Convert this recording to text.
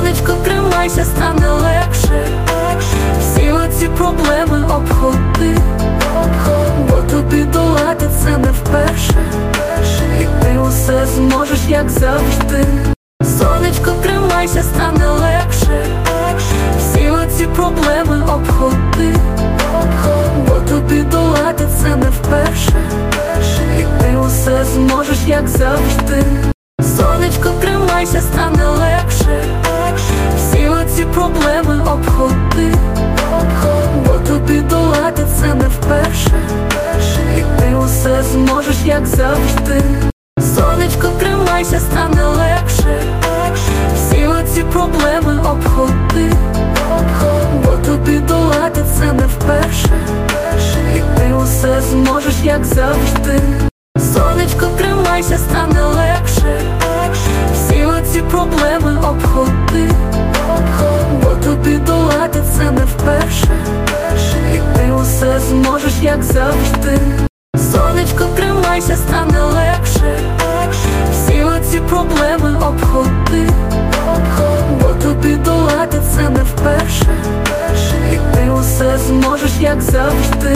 Сонечко, тримайся, стане легше. Всі оці проблеми обходи, бо тобі долати це не вперше. І ти усе зможеш, як завжди. Сонечко, тримайся, стане легше. Всі оці проблеми обходи, бо тобі долати це не вперше. І ти усе зможеш, як завжди. Сонечко, тримайся, стане легше. Всі оці проблеми обходи, бо тобі долати це не вперше. І ти усе зможеш, як завжди. Сонечко, тримайся, стане легше. Всі оці проблеми обходи, бо тобі долати це не вперше. І ти усе зможеш, як завжди. Сонечко, тримайся, стане легше. Всі оці проблеми обходи, бо тобі долати це не вперше. І ти усе зможеш, як завжди. Сонечко, тримайся, стане легше. Всі оці проблеми обходи, бо тобі долати це не вперше. І ти усе зможеш, як завжди.